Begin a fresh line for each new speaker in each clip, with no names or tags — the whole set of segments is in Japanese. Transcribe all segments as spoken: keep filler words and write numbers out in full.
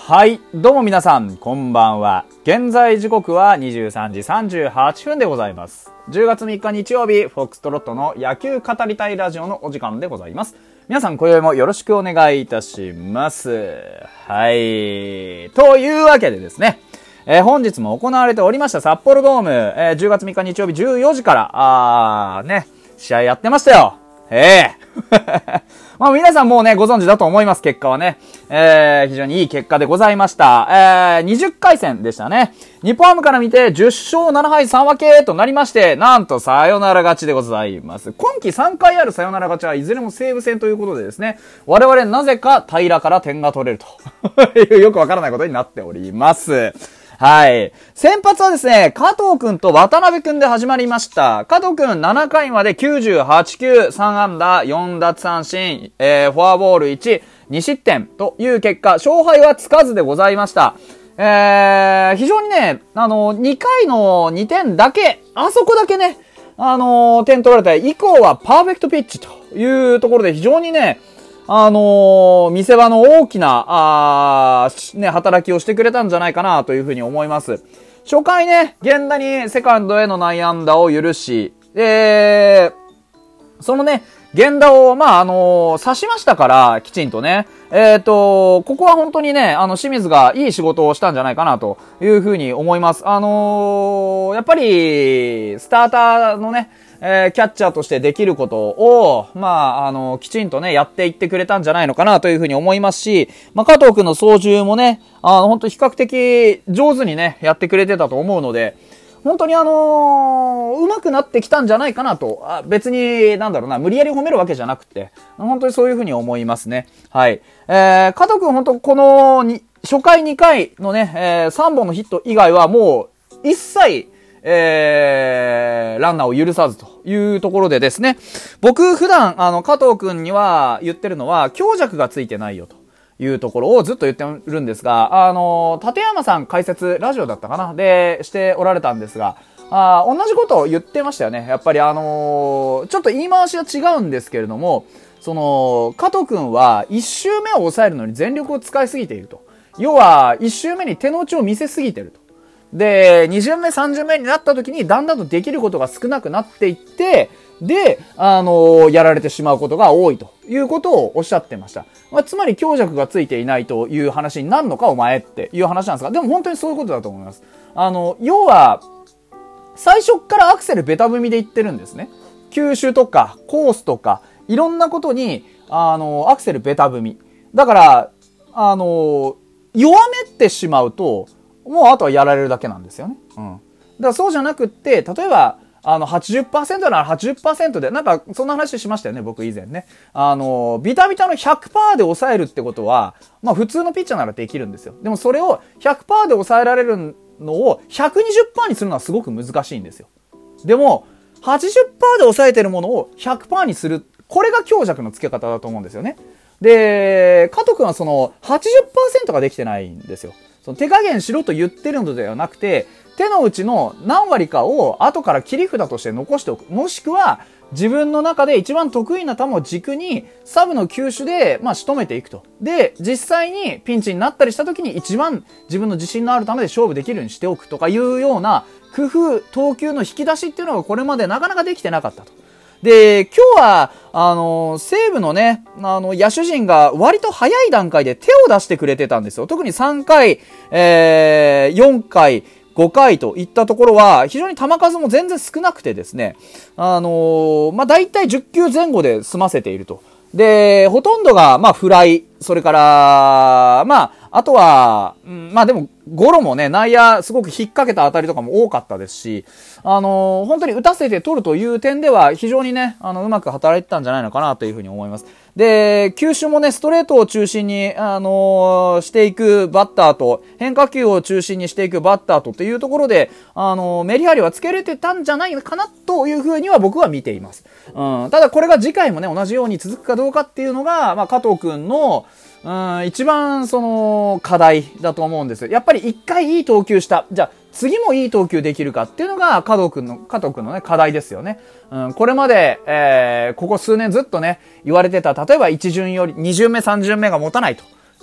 はい、どうも皆さん、こんばんは。現在時刻はにじゅうさんじさんじゅうはっぷんでございます。じゅうがつみっか日曜日、フォックストロットの野球語りたいラジオのお時間でございます。皆さん、今宵もよろしくお願いいたします。はい。というわけでですね、えー、本日も行われておりました札幌ドーム、えー、じゅうがつみっか日曜日じゅうよじから、あーね、試合やってましたよ。ええまあ皆さんもうね、ご存知だと思います、結果はね。えー、非常にいい結果でございました。えー、にじゅっかい戦でしたね。日本ハムから見てじゅっしょうななはいさん分けとなりまして、なんとサヨナラ勝ちでございます。今季さんかいあるサヨナラ勝ちはいずれも西武戦ということでですね、我々なぜか平から点が取れるというよくわからないことになっております。はい。先発はですね、加藤くんと渡辺くんで始まりました。加藤くんななかいまできゅうじゅうはちきゅう、さんあんだ、よんだつさんしん、えー、フォアボールいち、にしってんという結果、勝敗はつかずでございました。えー、非常にね、あの、にかいのにてんだけ、あそこだけね、あのー、点取られた以降はパーフェクトピッチというところで非常にね、あのー、見せ場の大きな、あー、ね、働きをしてくれたんじゃないかなというふうに思います。初回ね、源田にセカンドへの内野安打を許し、えー、そのね、源田を、まあ、あのー、刺しましたから、きちんとね。えっと、ここは本当にね、あの、清水がいい仕事をしたんじゃないかなというふうに思います。あのー、やっぱり、スターターのね、えー、キャッチャーとしてできることを、まあ、あの、きちんとね、やっていってくれたんじゃないのかなというふうに思いますし、まあ、加藤くんの操縦もね、あの、本当比較的上手にね、やってくれてたと思うので、本当にあのー、上手くなってきたんじゃないかなと、あ別に、なんだろうな、無理やり褒めるわけじゃなくて、本当にそういうふうに思いますね。はい。えー、加藤くん本当このに、初回にかいのね、えー、さんぼんのヒット以外はもう、一切、えー、ランナーを許さずというところでですね、僕普段、あの、加藤くんには言ってるのは、強弱がついてないよというところをずっと言ってるんですが、あの、立山さん解説、ラジオだったかなで、しておられたんですが、あ同じことを言ってましたよね。やっぱりあのー、ちょっと言い回しは違うんですけれども、その、加藤くんはいち周目を抑えるのに全力を使いすぎていると。要は、いち周目に手の内を見せすぎてると。で、に巡目、さん巡目になった時にだんだんとできることが少なくなっていって、で、あのー、やられてしまうことが多いということをおっしゃってました。まあ、つまり強弱がついていないという話になるのかお前っていう話なんですが、でも本当にそういうことだと思います。あの、要は、最初からアクセルベタ踏みでいってるんですね。球種とかコースとか、いろんなことに、あのー、アクセルベタ踏み。だから、あのー、弱めてしまうと、もうあとはやられるだけなんですよね。うん。だからそうじゃなくって、例えば、あの、はちじゅっパーセント なら はちじゅっパーセント で、なんか、そんな話しましたよね、僕以前ね。あの、ビタビタの ひゃくパーセント で抑えるってことは、まあ普通のピッチャーならできるんですよ。でもそれを ひゃくパーセント で抑えられるのを ひゃくにじゅっパーセント にするのはすごく難しいんですよ。でも、はちじゅっパーセント で抑えてるものを ひゃくパーセント にする。これが強弱の付け方だと思うんですよね。で、加藤くんはその はちじゅっパーセント ができてないんですよ。その手加減しろと言ってるのではなくて、手の内の何割かを後から切り札として残しておく。もしくは、自分の中で一番得意な球を軸に、サブの球種で、まあ、仕留めていくと。で、実際にピンチになったりした時に一番自分の自信のある球で勝負できるようにしておくとかいうような工夫、投球の引き出しっていうのがこれまでなかなかできてなかったと。で、今日は、あの、西武のね、あの、野手陣が割と早い段階で手を出してくれてたんですよ。特にさんかい、えー、よんかい、ごかいといったところは、非常に球数も全然少なくてですね、あのー、まあ、大体じゅっきゅうぜん後で済ませていると。で、ほとんどが、まあ、フライ、それから、まあ、あとは、うん、まあでも、ゴロもね、内野すごく引っ掛けた当たりとかも多かったですし、あのー、本当に打たせて取るという点では非常にね、あの、うまく働いてたんじゃないのかなというふうに思います。で、球種もね、ストレートを中心に、あのー、していくバッターと、変化球を中心にしていくバッターとというところで、あのー、メリハリはつけれてたんじゃないかなというふうには僕は見ています。うん、ただこれが次回もね、同じように続くかどうかっていうのが、まあ、加藤くんの、うん、一番その課題だと思うんですよ。やっぱり一回いい投球した。じゃあ次もいい投球できるかっていうのが加藤くんの、加藤くんのね、課題ですよね。うん、これまで、えー、ここ数年ずっとね、言われてた、例えばいち巡よりに巡目さん巡目が持たないと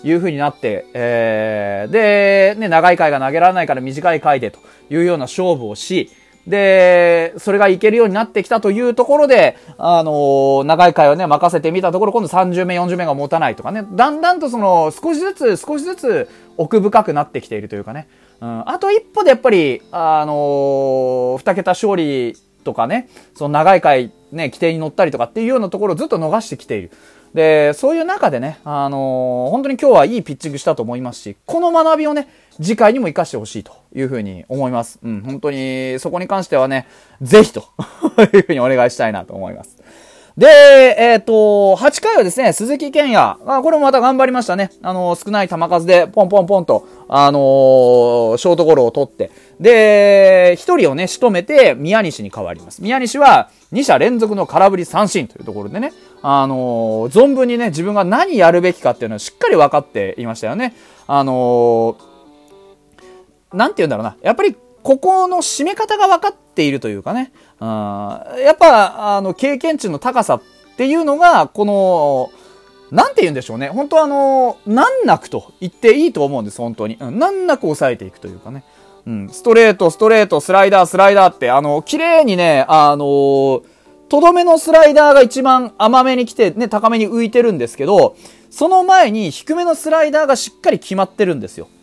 いう風になって、えー、で、ね、長い回が投げられないから短い回でというような勝負をし、で、それがいけるようになってきたというところで、あのー、長い回をね、任せてみたところ、今度さんじゅうめ、よんじゅうめが持たないとかね、だんだんとその、少しずつ、少しずつ奥深くなってきているというかね、うん、あと一歩でやっぱり、あのー、二桁勝利とかね、その長い回ね、規定に乗ったりとかっていうようなところをずっと逃してきている。で、そういう中でね、あのー、本当に今日はいいピッチングしたと思いますし、この学びをね、次回にも活かしてほしいというふうに思います。うん、本当にそこに関してはね、ぜひというふうにお願いしたいなと思います。で、えっと、はちかいはですね、鈴木健也。あ、これもまた頑張りましたね。あの、少ない球数でポンポンポンと、あのー、ショートゴロを取って。で、一人をね、仕留めて宮西に変わります。宮西はに者連続の空振り三振というところでね、あのー、存分にね、自分が何やるべきかっていうのをしっかり分かっていましたよね。あのー、なんて言うんだろうな。やっぱり、ここの締め方が分かっているというかね。うん、やっぱ、あの、経験値の高さっていうのが、この、なんて言うんでしょうね。本当あの、難なくと言っていいと思うんです、本当に。うん、難なく抑えていくというかね。うん、ストレート、ストレート、スライダー、スライダーって、あの、綺麗にね、あの、とどめのスライダーが一番甘めに来て、ね、高めに浮いてるんですけど、その前に低めのスライダーがしっかり決まってるんですよ。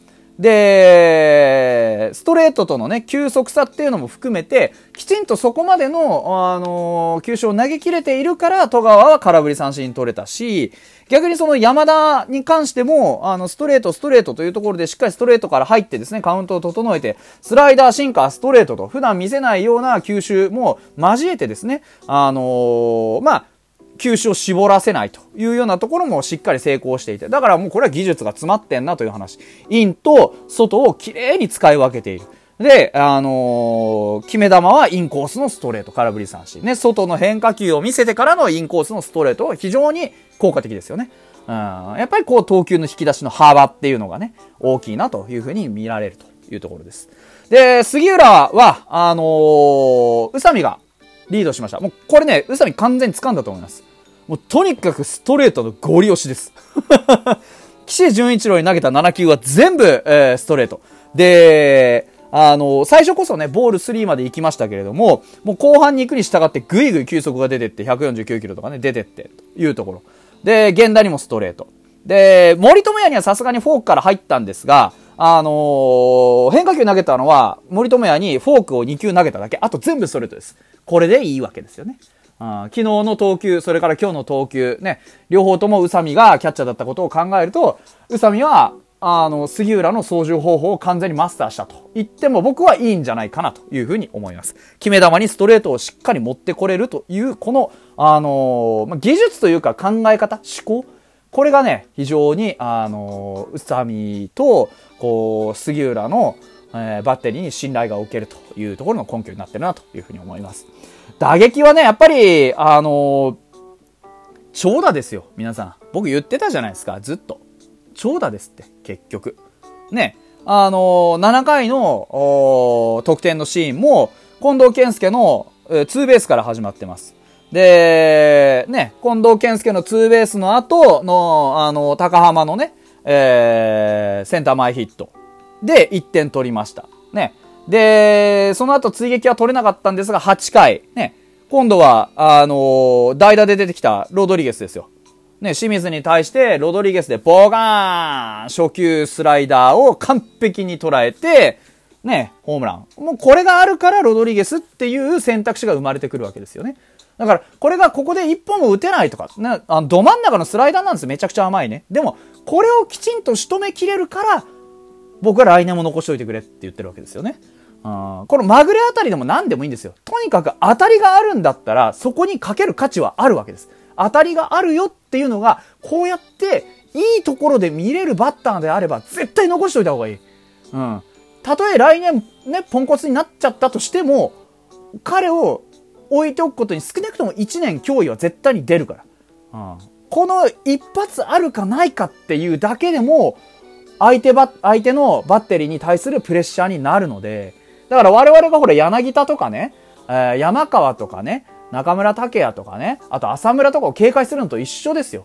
で、ストレートとのね、球速差っていうのも含めて、きちんとそこまでの、あのー、球種を投げ切れているから、戸川は空振り三振取れたし、逆にその山田に関しても、あの、ストレート、ストレートというところでしっかりストレートから入ってですね、カウントを整えて、スライダー、シンカー、ストレートと、普段見せないような球種も交えてですね、あのー、まあ、球種を絞らせないというようなところもしっかり成功していて、だからもうこれは技術が詰まってんなという話。インと外をきれいに使い分けている。で、あのー、決め球はインコースのストレート、空振り三振。ね、外の変化球を見せてからのインコースのストレートは非常に効果的ですよね。うん、やっぱりこう投球の引き出しの幅っていうのがね、大きいなというふうに見られるというところです。で、杉浦は、あのー、宇佐美がリードしました。もうこれね、宇佐美完全に掴んだと思います。もうとにかくストレートのゴリ押しです。岸潤一郎に投げたななきゅうは全部、えー、ストレート。で、あの、最初こそね、ボールスリーまで行きましたけれども、もう後半に行くに従ってぐいぐい球速が出てって、ひゃくよんじゅうきゅうキロとかね、出てって、というところ。で、源田にもストレート。で、森友哉にはさすがにフォークから入ったんですが、あのー、変化球投げたのは、森友哉にフォークをにきゅう投げただけ、あと全部ストレートです。これでいいわけですよね。あ昨日の投球、それから今日の投球、ね、両方とも宇佐美がキャッチャーだったことを考えると、宇佐美は、あの、杉浦の操縦方法を完全にマスターしたと言っても僕はいいんじゃないかなというふうに思います。決め球にストレートをしっかり持ってこれるという、この、あのー、まあ、技術というか考え方、思考、これがね、非常に、あのー、宇佐美と、こう、杉浦の、えー、バッテリーに信頼が置けるというところの根拠になってるなというふうに思います。打撃はね、やっぱり、あのー、長打ですよ、皆さん。僕言ってたじゃないですか、ずっと。長打ですって、結局。ね、あのー、ななかいの、得点のシーンも、近藤健介の、えー、ツーベースから始まってます。で、ね、近藤健介のツーベースの後の、あのー、高浜のね、えー、センター前ヒット。で、いってん取りました。ね。で、その後追撃は取れなかったんですが、はちかい、ね、今度は、あのー、代打で出てきたロドリゲスですよ。ね、清水に対してロドリゲスでボーガーン初球スライダーを完璧に捉えて、ね、ホームラン。もうこれがあるからロドリゲスっていう選択肢が生まれてくるわけですよね。だから、これがここで一本も打てないとか、ね、あの、ど真ん中のスライダーなんです。めちゃくちゃ甘いね。でも、これをきちんと仕留めきれるから、僕は来年も残しておいてくれって言ってるわけですよね。あこのまぐれあたりでも何でもいいんですよ。とにかく当たりがあるんだったら、そこにかける価値はあるわけです。当たりがあるよっていうのが、こうやって、いいところで見れるバッターであれば、絶対残しておいた方がいい。うん。たとえ来年、ね、ポンコツになっちゃったとしても、彼を置いておくことに少なくともいちねん脅威は絶対に出るから。うん。この一発あるかないかっていうだけでも、相手ば、相手のバッテリーに対するプレッシャーになるので、だから我々がほら柳田とかね、えー、山川とかね、中村拓也とかね、あと浅村とかを警戒するのと一緒ですよ。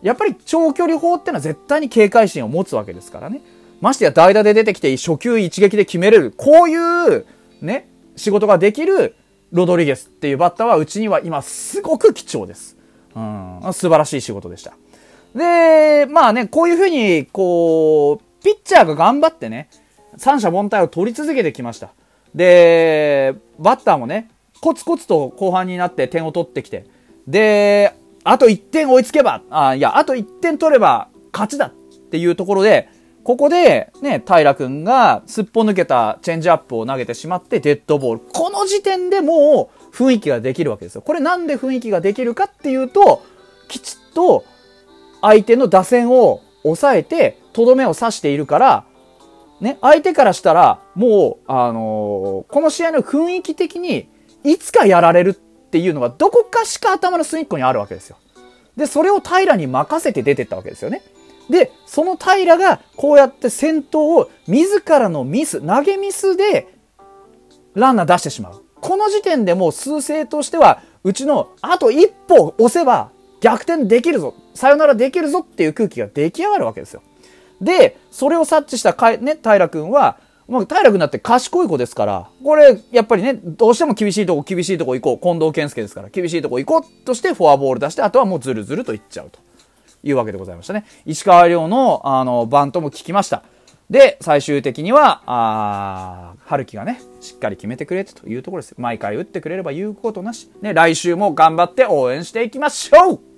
やっぱり長距離砲ってのは絶対に警戒心を持つわけですからね。ましてや代打で出てきて初球一撃で決めれる、こういうね、仕事ができるロドリゲスっていうバッターはうちには今すごく貴重です。うん、素晴らしい仕事でした。で、まあね、こういうふうに、こう、ピッチャーが頑張ってね、三者凡退を取り続けてきました。で、バッターもね、コツコツと後半になって点を取ってきて、で、あといってん追いつけば、あ、いや、あといってん取れば勝ちだっていうところで、ここでね、平くんがすっぽ抜けたチェンジアップを投げてしまってデッドボール。この時点でもう雰囲気ができるわけですよ。これなんで雰囲気ができるかっていうと、きちっと相手の打線を抑えてとどめを刺しているから、ね、相手からしたらもう、あのー、この試合の雰囲気的にいつかやられるっていうのがどこかしか頭の隅っこにあるわけですよ。で、それを平に任せて出てったわけですよね。で、その平がこうやって先頭を自らのミス、投げミスでランナー出してしまう。この時点でもう数勢としては、うちのあと一歩押せば逆転できるぞ、さよならできるぞっていう空気が出来上がるわけですよ。で、それを察知したか、ね、平くんは、まあ、平くんだって賢い子ですから、これ、やっぱりね、どうしても厳しいとこ、厳しいとこ行こう。近藤健介ですから、厳しいとこ行こうとしてフォアボール出して、あとはもうズルズルと行っちゃうというわけでございましたね。石川遼の、あの、バントも聞きました。で、最終的には、あー、春樹がね、しっかり決めてくれてというところです。毎回打ってくれれば言うことなし。ね、来週も頑張って応援していきましょう。